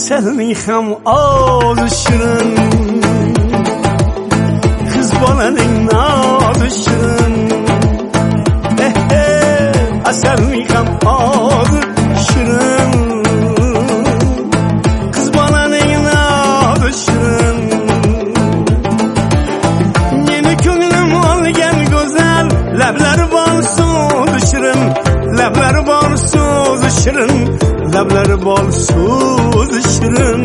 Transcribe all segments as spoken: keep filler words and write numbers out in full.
asalning ham ozi shirin, qiz bolaning nozi shirin. Eh eh, asalning ham ozi shirin, qiz bolaning nozi shirin. Meni ko'nglim olgan go'zal, lablari bor so'zi shirin, lablari bor so'zi shirin, lablari bol so'zi shirin.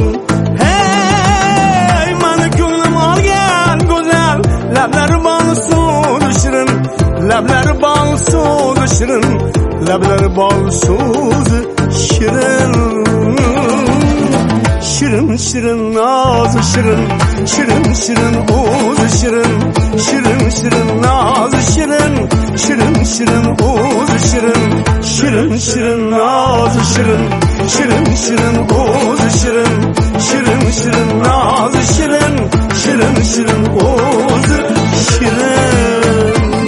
Hey, meni ko'nglim olgan go'zal, lablari bol so'zi shirin, lablari bol so'zi shirin, lablari bol so'zi shirin. Shirin shirin nozi shirin, shirin shirin o'zi shirin, shirin shirin nozi shirin, shirin shirin o'zi shirin, shirin shirin nozi shirin, shirin shirin o'zi shirin, shirin shirin nozi shirin, shirin shirin o'zi shirin.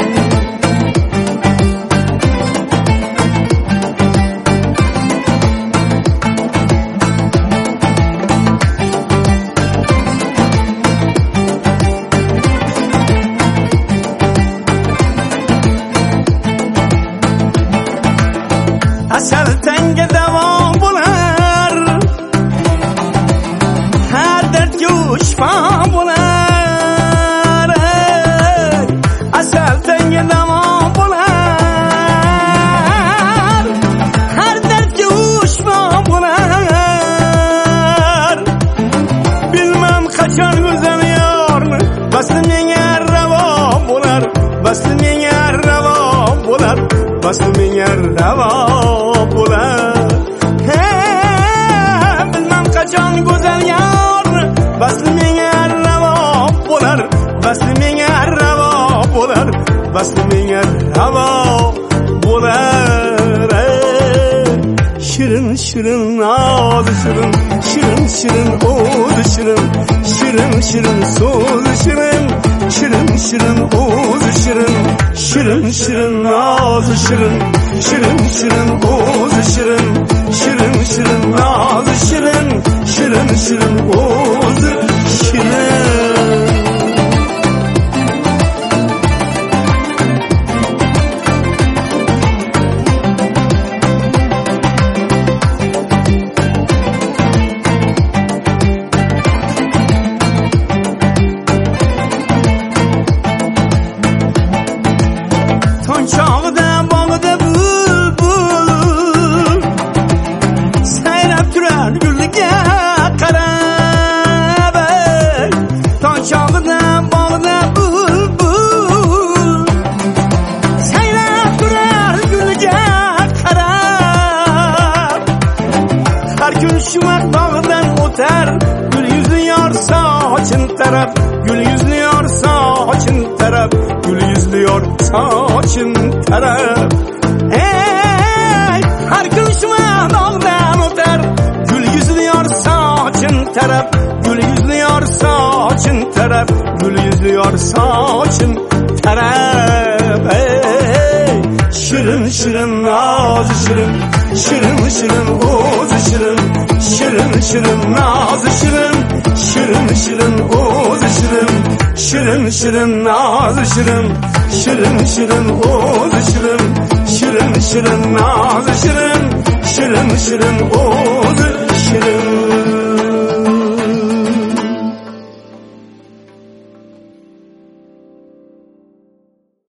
Asal tanga davo bo'lar, har dardga shifo bo'lar. Asal tanga davo bo'lar, har dardga shifo bo'lar. Bilmam qachon go'zal yorni, basli menga ravo bo'lar, basli menga ravo bo'lar, basli menga ravo bo'lar. Hey, bilmam qachon go'zal yorni, basli menga ravo bo'lar, basli menga ravo bo'lar, basli menga ravo bo'lar. Shirin shirin nozi shirin, shirin shirin o'zi shirin, shirin shirin so'zi shirin, shirin shirin o'zi shirin, shirin shirin nozi shirin, shirin shirin o'zi shirin, shirin shirin nozi shirin, shirin shirin o'zi shirin. Chog'da bog'da bulbul sayrab turar gulga qarab. Tong chog'da bog'da bulbul sayrab turar gulga qarab. Har kun shu bog'dan o'tar, gul yuzli yor sochim tarab, gul yuzli yor sochim tarab, gul yuzli yor sochim tarab. Ey, har kun shu bog'dan o'tar, gul yuzli yor sochim tarab, gul yuzli yor sochim tarab, gul yuzli yor sochim tarab. Ey, shirin shirin nozi shirin, shirin shirin o'zi shirin, shirin shirin nozi shirin, shirin shirin o'zi shirin, shirin shirin nozi shirin, shirin shirin o'zi shirin, shirin shirin nozi shirin, shirin shirin o'zi